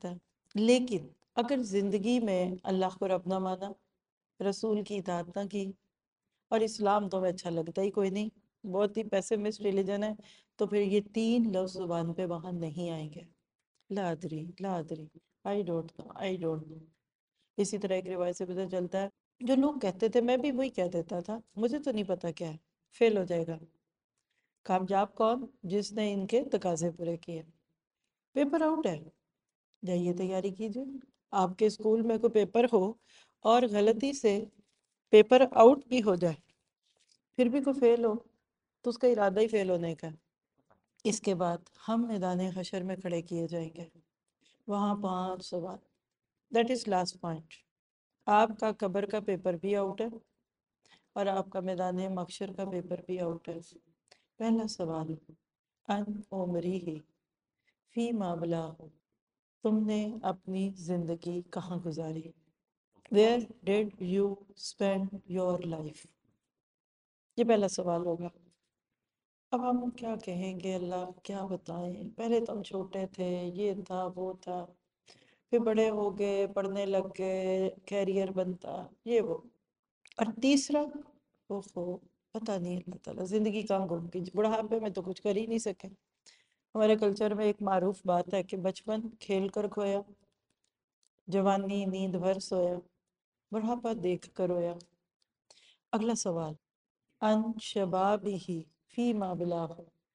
لیکن اگر زندگی میں اللہ کو رب نہ مانا، رسول کی اطاعت نہ کی، اور اسلام تو میں اچھا لگتا ہی کوئی نہیں، بہت ہی پیسمسٹ ریلیجن ہے، تو پھر یہ تین لفظ زبان پہ وہاں نہیں آئیں گے. لا ادری لا ادری، I don't know I don't know. اسی طرح ایک روایت سے پتہ چلتا ہے جو لوگ کہتے تھے، میں بھی وہی کہہ دیتا تھا، مجھے تو نہیں پتا کیا ہے، فیل ہو جائے گا. کامیاب کون؟ جس نے ان کے تقاضے پورے کیے. پیپر آؤٹ ہے، جائیے تیاری کیجیے. آپ کے اسکول میں کوئی پیپر ہو اور غلطی سے پیپر آؤٹ بھی ہو جائے، پھر بھی کوئی فیل ہو، تو اس کا ارادہ ہی فیل ہونے کا ہے. اس کے بعد ہم میدان حشر میں کھڑے کیے جائیں گے، وہاں 5 سوال. That is last point. آپ کا قبر کا پیپر بھی آؤٹ ہے اور آپ کا میدان محشر کا پیپر بھی آؤٹ ہے. پہلا سوال، ان عمری ہی فی ما بلاغ، تم نے اپنی زندگی کہاں گزاری؟ Where did you spend your life؟ یہ پہلا سوال ہوگا. اب ہم کیا کہیں گے، اللہ کیا بتائیں، پہلے تو ہم چھوٹے تھے، یہ تھا وہ تھا، پھر بڑے ہو گئے، پڑھنے لگ گئے، کیریئر بنتا، یہ وہ. اور تیسرا، اوہو پتہ نہیں اللہ تعالیٰ زندگی کہاں گم گئی، بڑھاپے میں تو کچھ کر ہی نہیں سکے. ہمارے کلچر میں ایک معروف بات ہے کہ بچپن کھیل کر کھویا، جوانی نیند بھر سویا، بڑھاپا دیکھ کر رویا. اگلا سوال، ان شبابہ فی ما بلاغ،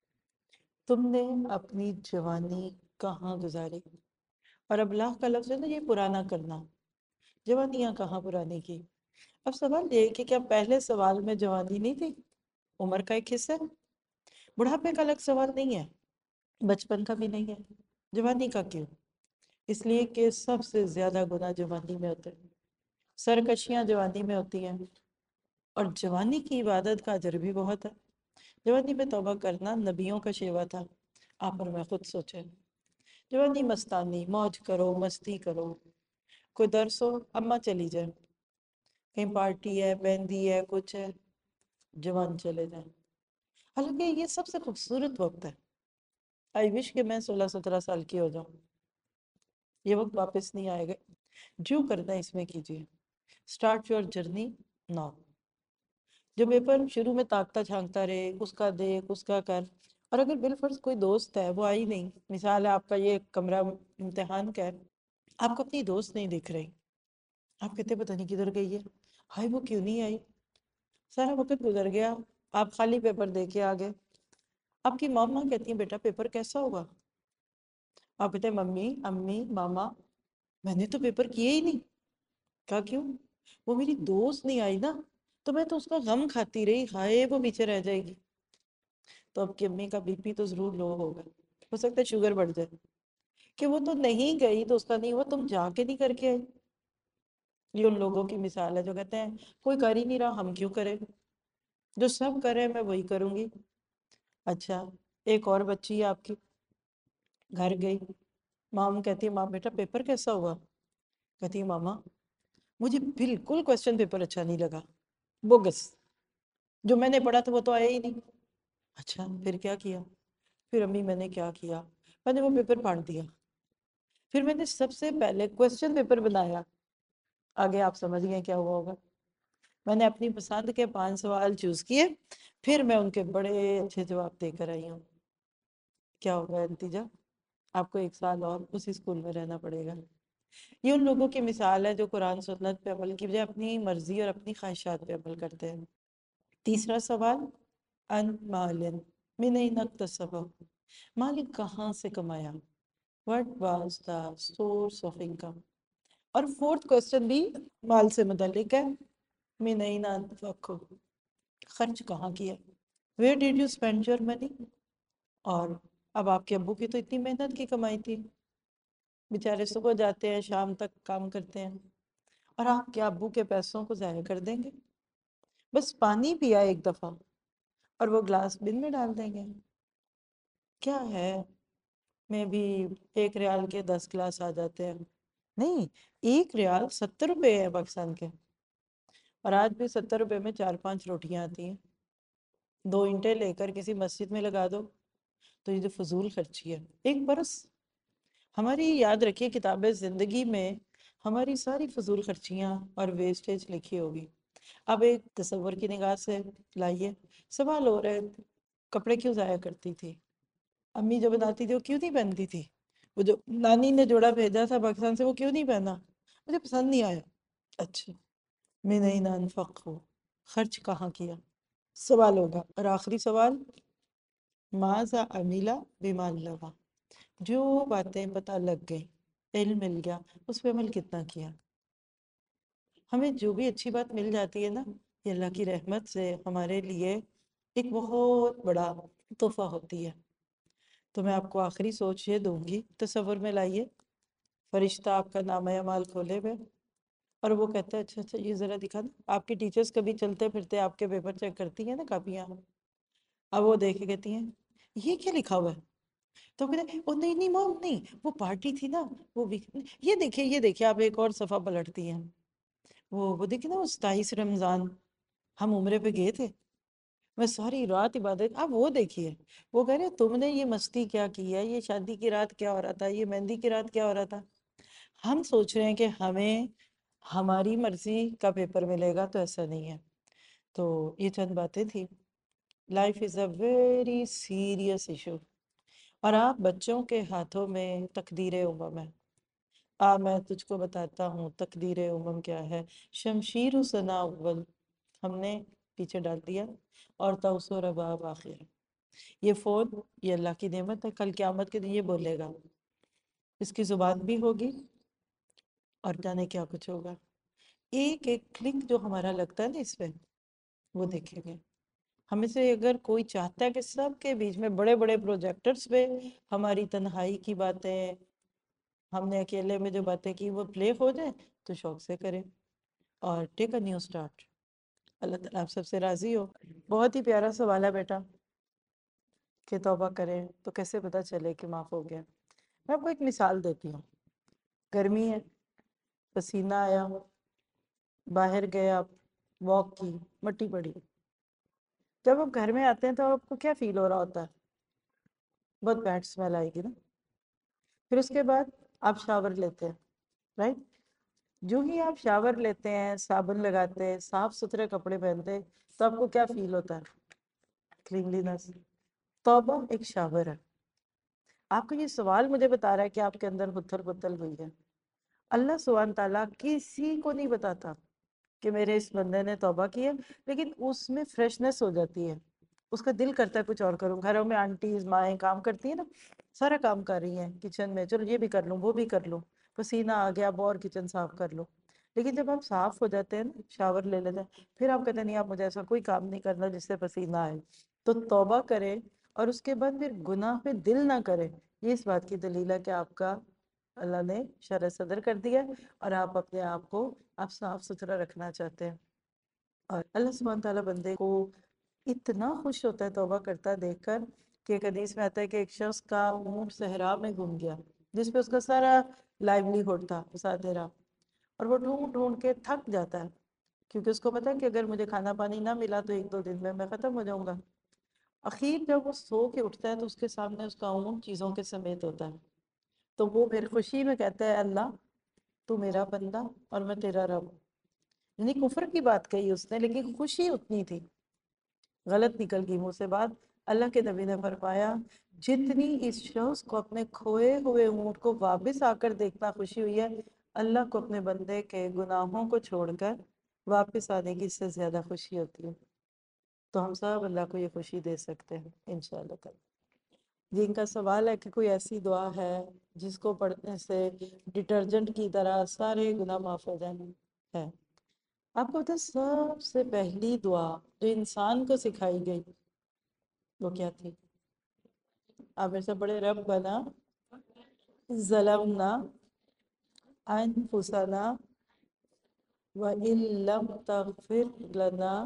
تم نے اپنی جوانی کہاں گزاری؟ اور ابلاغ کا لفظ ہے نا، یہ پرانا کرنا، جوانیاں کہاں پرانی کی. اب سوال یہ ہے کہ کیا پہلے سوال میں جوانی نہیں تھی؟ عمر کا ایک حصہ ہے. بڑھاپے کا الگ سوال نہیں ہے، بچپن کا بھی نہیں ہے. جوانی کا کیوں؟ اس لیے کہ سب سے زیادہ گناہ جوانی میں ہوتے ہیں، سرکشیاں جوانی میں ہوتی ہیں، اور جوانی کی عبادت کا اجر بھی بہت ہے. جوانی میں توبہ کرنا نبیوں کا شیوا تھا، آپ اور میں خود سوچیں. جوانی مستانی، موج کرو، مستی کرو، کوئی درس ہو اماں چلی جائیں، کہیں پارٹی ہے، مہندی ہے، کچھ ہے، جوان چلے جائیں. حالانکہ یہ سب سے خوبصورت وقت ہے. آئی وش کہ میں 16-17 سال کی ہو جاؤں. یہ وقت واپس نہیں آئے گا، جو کرنا ہے اس میں کیجیے. Start your journey now. جو پیپر شروع میں تاکتا چھانکتا رہے، اس کا دیکھ، اس کا کر. اور اگر بالفرض کوئی دوست ہے وہ آئی نہیں، مثال ہے آپ کا یہ کمرہ امتحان کا ہے، آپ کو اپنی دوست نہیں دکھ رہی، آپ کہتے پتہ نہیں کدھر گئی ہے، ہائے وہ کیوں نہیں آئی. سارا وقت گزر گیا، آپ خالی پیپر دے کے آگے. آپ کی ماما کہتی ہیں بیٹا پیپر کیسا ہوگا؟ آپ کہتے ہیں ممی، امی، ماما میں نے تو پیپر کیے ہی نہیں. کہا کیوں؟ وہ میری دوست نہیں آئی نا، تو میں تو اس کا غم کھاتی رہی، ہائے وہ پیچھے رہ جائے گی. تو اب کی امی کا بی پی تو ضرور لو ہوگا، ہو سکتا ہے شوگر بڑھ جائے، کہ وہ تو نہیں گئی تو اس کا نہیں ہوا، تم جا کے نہیں کر کے آئی. یہ ان لوگوں کی مثال ہے جو کہتے ہیں کوئی کر ہی نہیں رہا، ہم کیوں کریں، جو سب کرے میں وہی کروں گی. اچھا، ایک اور بچی ہے آپ کی، گھر گئی، مام کہتی ہے ماں بیٹا پیپر کیسا ہوا؟ کہتی ہے ماما مجھے بالکل کوسچن پیپر اچھا نہیں لگا، بوگس، جو میں نے پڑھا تھا وہ تو آیا ہی نہیں. اچھا پھر کیا کیا؟ پھر امی میں نے کیا کیا، میں نے وہ پیپر پھاڑ دیا، پھر میں نے سب سے پہلے کوسچن پیپر بنایا. آگے آپ سمجھ گئے کیا ہوا ہوگا. میں نے اپنی پسند کے 5 سوال چوز کیے، پھر میں ان کے بڑے اچھے جواب دے کر آئی ہوں. کیا ہوگا نتیجہ؟ آپ کو 1 سال اور اسی اسکول میں رہنا پڑے گا. یہ ان لوگوں کی مثال ہے جو قرآن سنت پہ عمل کی بجائے اپنی مرضی اور اپنی خواہشات پہ عمل کرتے ہیں. تیسرا سوال، ان مالن من این اکتسبہ، مال کہاں سے کمایا؟ What was the source of income؟ اور فورتھ کوسچن بھی مال سے متعلق ہے، من این انفقہ، خرچ کہاں کیا؟ Where did you spend your money؟ اور اب آپ کے ابو کی تو اتنی محنت کی کمائی تھی، بیچارے صبح جاتے ہیں شام تک کام کرتے ہیں، اور آپ کے ابو کے پیسوں کو ضائع کر دیں گے؟ بس پانی پیا ایک دفعہ اور وہ گلاس بن میں ڈال دیں گے. کیا ہے میں بھی 1 ریال کے 10 گلاس آ جاتے ہیں. نہیں، 1 ریال 70 روپے ہے پاکستان کے، اور آج بھی 70 روپے میں 4-5 روٹیاں آتی ہیں. 2 اینٹیں لے کر کسی مسجد میں لگا دو تو یہ جو فضول خرچی ہے. ایک برس ہماری یاد رکھیے کتاب زندگی میں ہماری ساری فضول خرچیاں اور ویسٹیج لکھی ہوگی. اب ایک تصور کی نگاہ سے لائیے. سوال ہو رہا ہے کپڑے کیوں ضائع کرتی تھی؟ امی جو بناتی تھی وہ کیوں نہیں پہنتی تھی؟ وہ جو نانی نے جوڑا بھیجا تھا پاکستان سے وہ کیوں نہیں پہنا؟ مجھے پسند نہیں آیا. اچھا میں نہیں انفق ہو خرچ کہاں کیا سوال ہوگا. اور آخری سوال ماذا عمیلہ بما لغا، جو باتیں پتہ لگ گئی علم مل گیا اس پہ عمل کتنا کیا. ہمیں جو بھی اچھی بات مل جاتی ہے نا یہ اللہ کی رحمت سے ہمارے لیے ایک بہت بڑا تحفہ ہوتی ہے. تو میں آپ کو آخری سوچ یہ دوں گی. تصور میں لائیے فرشتہ آپ کا نامہ اعمال کھولے ہوئے اور وہ کہتا ہے اچھا اچھا یہ ذرا دکھا نا. آپ کی ٹیچرز کبھی چلتے پھرتے آپ کے پیپر چیک کرتی ہیں نا کاپیاں. اب وہ دیکھ کے کہتی ہیں یہ کیا لکھا ہوا ہے؟ تو کہتے ہیں او نہیں نہیں مام نہیں وہ پارٹی تھی نا وہ یہ دیکھیں آپ ایک اور صفحہ پلٹتی ہیں. وہ دیکھیں نا وہ 27 رمضان ہم عمرے پہ گئے تھے میں ساری رات عبادت. اب وہ دیکھیے وہ کہہ رہے تم نے یہ مستی کیا کی ہے، یہ شادی کی رات کیا ہو رہا تھا، یہ مہندی کی رات کیا ہو رہا تھا. ہم سوچ رہے ہیں کہ ہمیں ہماری مرضی کا پیپر ملے گا تو ایسا نہیں ہے. تو یہ چند باتیں تھی. Life is a very serious issue اور آپ بچوں کے ہاتھوں میں تقدیر امم ہے. میں تجھ کو بتاتا ہوں تقدیر امم کیا ہے. شمشیر و ثنا اول ہم نے پیچھے ڈال دیا اور توس و رباب آخر. یہ فون یہ اللہ کی نعمت ہے. کل قیامت کے دن یہ بولے گا اس کی زبان بھی ہوگی اور جانے کیا کچھ ہوگا. ایک ایک کلک جو ہمارا لگتا ہے نا اس پہ وہ دیکھیں گے. ہمیں سے اگر کوئی چاہتا ہے کہ سب کے بیچ میں بڑے بڑے پروجیکٹرز پہ ہماری تنہائی کی باتیں ہم نے اکیلے میں جو باتیں کی وہ پلے ہو جائے تو شوق سے کریں اور ٹیک اے نیو سٹارٹ. اللہ تعالیٰ آپ سب سے راضی ہو. بہت ہی پیارا سوال ہے بیٹا کہ توبہ کریں تو کیسے پتہ چلے کہ معاف ہو گیا. میں آپ کو ایک مثال دیتی ہوں. گرمی ہے پسینہ آیا باہر گئے آپ واک کی مٹی پڑی. جب آپ گھر میں آتے ہیں تو آپ کو کیا فیل ہو رہا ہوتا ہے؟ بہت بیڈ اسمیل آئے گی نا. پھر اس کے بعد آپ شاور لیتے ہیں رائٹ. جو ہی آپ شاور لیتے ہیں صابن لگاتے ہیں صاف ستھرے کپڑے پہنتے ہیں تو آپ کو کیا فیل ہوتا ہے؟ کلینلینس. توبہ ایک شاور ہے. آپ کا یہ سوال مجھے بتا رہا ہے کہ آپ کے اندر ہتھل پتل ہوئی ہے. اللہ سبحانہ تعالیٰ کسی کو نہیں بتاتا کہ میرے اس بندے نے توبہ کی ہے لیکن اس میں فریشنس ہو جاتی ہے. اس کا دل کرتا ہے کچھ اور کروں. گھروں میں آنٹیز مائیں کام کرتی ہیں نا سارا کام کر رہی ہیں کچن میں چلو یہ بھی کر لوں وہ بھی کر لوں پسینہ آ گیا اب اور کچن صاف کر لو. لیکن جب آپ صاف ہو جاتے ہیں نا شاور لے لیتے ہیں پھر آپ کہتے ہیں نہیں آپ مجھے ایسا کوئی کام نہیں کرنا جس سے پسینہ آئے. تو توبہ کرے اور اس کے بعد پھر گناہ پہ دل نہ کرے. یہ اس بات کی دلیل ہے کہ آپ کا اللہ نے شرع صدر کر دیا اور آپ اپنے آپ کو آپ صاف ستھرا رکھنا چاہتے ہیں. اور اللہ سبحانہ تعالیٰ بندے کو اتنا خوش ہوتا ہے توبہ کرتا دیکھ کر کہ ایک حدیث میں آتا ہے کہ ایک شخص کا اونٹ صحرا میں گھوم گیا جس پہ اس کا سارا لائیولی ہوڈ تھا رہا اور وہ ڈھونڈ ڈھونڈ کے تھک جاتا ہے کیونکہ اس کو پتا ہے کہ اگر مجھے کھانا پانی نہ ملا تو ایک دو دن میں ختم ہو جاؤں گا. اخیر جب وہ سو کے اٹھتا ہے تو اس کے سامنے اس کا اونٹ چیزوں کے سمیت ہوتا ہے. تو وہ پھر خوشی میں کہتا ہے اللہ تو میرا بندہ اور میں تیرا رب. یعنی کفر کی بات کہی اس نے لیکن خوشی اتنی تھی. غلط نکل گئی منہ سے بات. اللہ کے نبی نے فرمایا جتنی اس شخص کو اپنے کھوئے ہوئے اونٹ کو واپس آ کر دیکھنا خوشی ہوئی ہے اللہ کو اپنے بندے کے گناہوں کو چھوڑ کر واپس آنے کی اس سے زیادہ خوشی ہوتی ہے. تو ہم سب اللہ کو یہ خوشی دے سکتے ہیں انشاءاللہ تعالی. جن کا سوال ہے کہ کوئی ایسی دعا ہے جس کو پڑھنے سے ڈٹرجنٹ کی طرح سارے گناہ معاف ہو جائیں ہے. آپ کو پتا ہے سب سے پہلی دعا جو انسان کو سکھائی گئی وہ کیا تھی؟ آپ میرے سے بڑے رب بنا ظلمنا انفسنا وَإِن لَمْ تَغْفِرْ لَنَا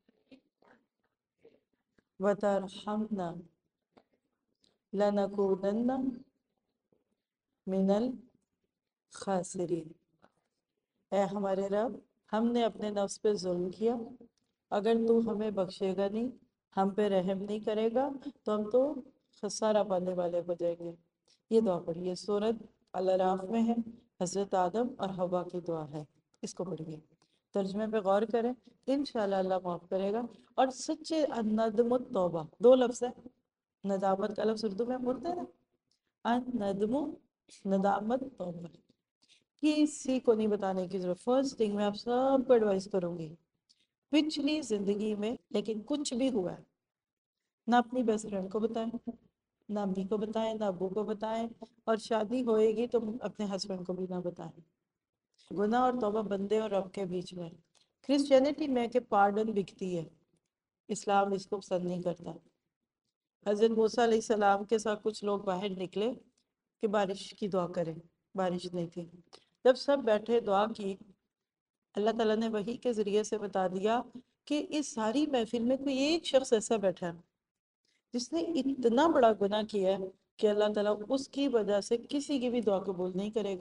وَتَرْحَمْنَا لَنَكُونَنَّ مِنَ الْخَاسِرِينَ. اے ہمارے رب ہم نے اپنے نفس پہ ظلم کیا اگر تو ہمیں بخشے گا نہیں ہم پہ رحم نہیں کرے گا تو ہم تو خسارہ پانے والے ہو جائیں گے. یہ دعا پڑھیے سورۃ الاعراف میں ہے، حضرت آدم اور حوا کی دعا ہے، اس کو پڑھیے، ترجمے پہ غور کریں، انشاءاللہ اللہ معاف کرے گا۔ اور سچے الندم التوبہ، دو لفظ ہے، ندامت کا لفظ اردو میں بولتے ہیں نا، الندم، ندامت توبہ، کسی کو نہیں بتانے کی ضرورت۔ فرسٹ تھنگ میں آپ سب کو ایڈوائز کروں گی، پچھلی زندگی میں لیکن کچھ بھی ہوا ہے، نہ اپنی بیسٹ فرینڈ کو بتائیں، نہ امی کو بتائیں، نہ ابو کو بتائیں، اور شادی ہوئے گی تو اپنے ہسبینڈ کو بھی نہ بتائیں۔ گناہ اور توبہ بندے اور رب کے بیچ میں ہے۔ کرسچینٹی میں کہ پارڈن بکتی ہے، اسلام اس کو پسند نہیں کرتا۔ حضرت موسیٰ علیہ السلام کے ساتھ کچھ لوگ باہر نکلے کہ بارش کی دعا کریں، بارش نہیں تھی، جب سب بیٹھے دعا کی، اللہ تعالیٰ نے وحی کے ذریعے سے بتا دیا کہ اس ساری محفل میں کوئی ایک شخص ایسا بیٹھا ہے جس نے اتنا بڑا گناہ کیا ہے کہ اللہ تعالیٰ اس کی وجہ سے کسی کی بھی دعا قبول نہیں کرے گا،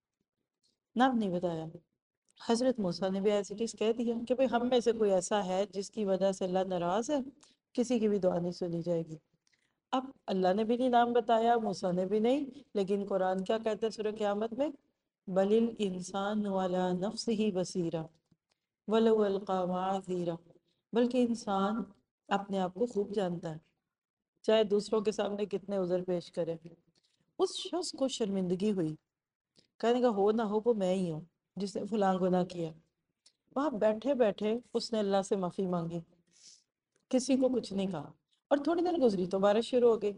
نام نہیں بتایا۔ حضرت موسیٰ نے بھی ایز اٹ از کہہ دیا کہ بھئی ہم میں سے کوئی ایسا ہے جس کی وجہ سے اللہ ناراض ہے، کسی کی بھی دعا نہیں سنی جائے گی۔ اب اللہ نے بھی نہیں نام بتایا، موسیٰ نے بھی نہیں، لیکن قرآن کیا کہتا ہے سورہ قیامت میں؟ بَلِ الْإِنسَانُ عَلَى نَفْسِهِ بَصِيرًا وَلَوْ أَلْقَىٰ مَعَاذِيرًا، بلکہ انسان اپنے آپ کو خوب جانتا ہے، چاہے دوسروں کے سامنے کتنے عذر پیش کرے۔ اس شخص کو شرمندگی ہوئی، کہنے کا ہو نہ ہو وہ میں ہی ہوں جس نے فلاں گناہ کیا، وہاں بیٹھے بیٹھے اس نے اللہ سے معافی مانگی، کسی کو کچھ نہیں کہا، اور تھوڑی دیر گزری تو بارش شروع ہو گئی۔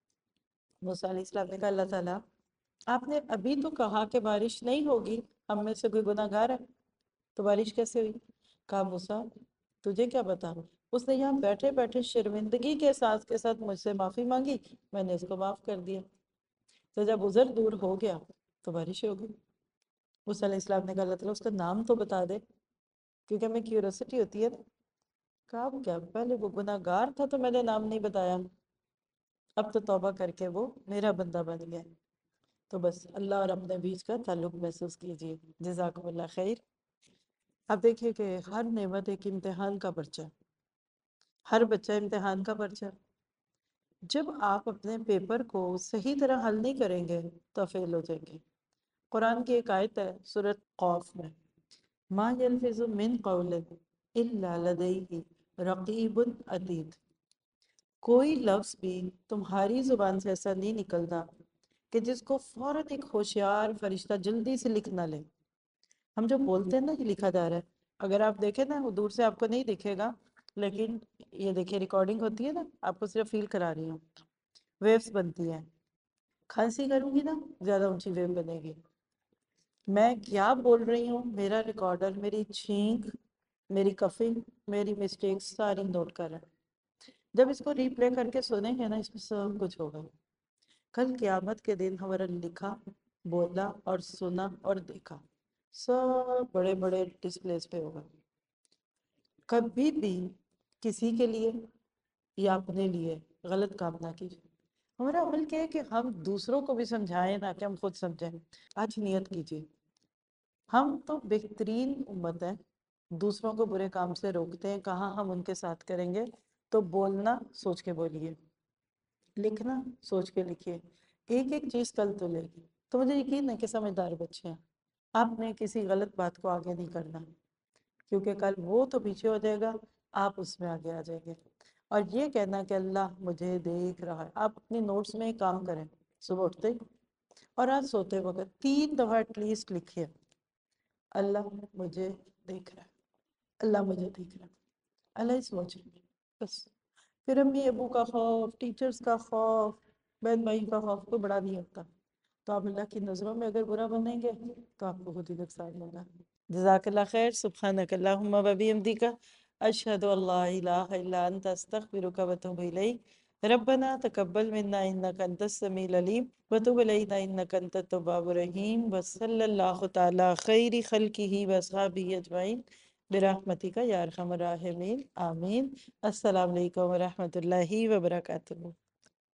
موسیٰ علیہ السلام نے کہا اللہ تعالیٰ آپ نے ابھی تو کہا کہ بارش نہیں ہوگی، ہم میں سے کوئی گناہ گار ہے، تو بارش کیسے ہوئی؟ کہا موسیٰ تجھے کیا بتا، اس نے یہاں بیٹھے بیٹھے شرمندگی کے ساتھ مجھ سے معافی مانگی، میں نے اس کو معاف کر دیا، تو جب عذر دور ہو گیا تو بارش ہو گئی۔ موسیٰ علیہ السلام نے کہا اللہ تعالیٰ اس کا نام تو بتا دے، کیونکہ ہمیں کیوریوسٹی ہوتی ہے۔ کہا کیا پہلے وہ گناہ گار تھا تو میں نے نام نہیں بتایا، اب تو توبہ کر کے وہ میرا بندہ بن گیا۔ تو بس اللہ اور اپنے بیچ کا تعلق محسوس کیجیے۔ جزاکم اللہ خیر۔ اب دیکھیے کہ ہر نعمت ایک امتحان کا پرچہ ہے، ہر بچہ امتحان کا پرچہ ہے۔ جب آپ اپنے پیپر کو صحیح طرح حل نہیں کریں گے تو فیل ہو جائیں گے۔ قرآن کی ایک آیت ہے سورۃ قاف میں، ما یلفظ من قول الا لدیہ رقیب عتید، کوئی لفظ بھی تمہاری زبان سے ایسا نہیں نکلتا کہ جس کو فوراً ایک ہوشیار فرشتہ جلدی سے لکھ نہ لے۔ ہم جو بولتے ہیں نا یہ لکھا جا رہا ہے، اگر آپ دیکھیں نا وہ دور سے آپ کو نہیں دکھے گا، لیکن یہ دیکھیں ریکارڈنگ ہوتی ہے نا، آپ کو صرف فیل کرا رہی ہوں، ویوز بنتی ہیں، کھانسی کروں گی نا زیادہ اونچی ویو بنے گی، میں کیا بول رہی ہوں میرا ریکارڈر میری چھینک، میری کفنگ، میری مسٹیکس ساری نوٹ کر رہا ہے۔ جب اس کو ری پلے کر کے سنیں گے نا اس میں سب کچھ ہوگا۔ کل قیامت کے دن ہمارا لکھا، بولا اور سنا اور دیکھا سب بڑے بڑے ڈسپلیز پہ ہوگا۔ کبھی بھی کسی کے لیے یا اپنے لیے غلط کام نہ کیجیے۔ ہمارا عمل کیا ہے کہ ہم دوسروں کو بھی سمجھائیں نہ کہ ہم خود سمجھیں۔ آج نیت کیجیے، ہم تو بہترین امت ہے، دوسروں کو برے کام سے روکتے ہیں، کہاں ہم ان کے ساتھ کریں گے؟ تو بولنا سوچ کے بولیے، لکھنا سوچ کے لکھیے، ایک ایک چیز کل تو لے گی۔ تو مجھے یقین ہے کہ سمجھدار بچے ہیں، آپ نے کسی غلط بات کو آگے نہیں کرنا، کیونکہ کل وہ تو پیچھے ہو جائے گا، آپ اس میں آگے آ جائیں گے۔ اور یہ کہنا کہ اللہ مجھے دیکھ رہا ہے، آپ اپنی نوٹس میں ایک کام کریں، صبح اٹھتے ہی اور آج سوتے وقت 3 دفعہ ایٹ لیسٹ لکھیے، اللہ مجھے دیکھ رہا ہے، اللہ مجھے دیکھ رہا ہے، اللہ اس واچ رہا ہے، بس۔ پھر امی ابو کا خوف، ٹیچرز کا خوف، بہن بھائی کا خوف کوئی بڑا نہیں ہوتا، تو آپ اللہ کی نظروں میں اگر برا بنیں گے تو آپ کو خود ہی نقصان ہوگا۔ جزاک اللہ خیر، سبحانک اللہم و بحمدک، اشہد ان لا الہ الا انت استغفرک و اتوب الیک، ربنا تقبل منا انک انت السمیع العلیم وتب علینا انک انت التواب الرحیم، وصلی اللہ تعالی خیر خلقہ واصحابہ اجمعین برحمتک یا ارحم الراحمین، آمین۔ السلام علیکم ورحمۃ اللہ وبرکاتہ۔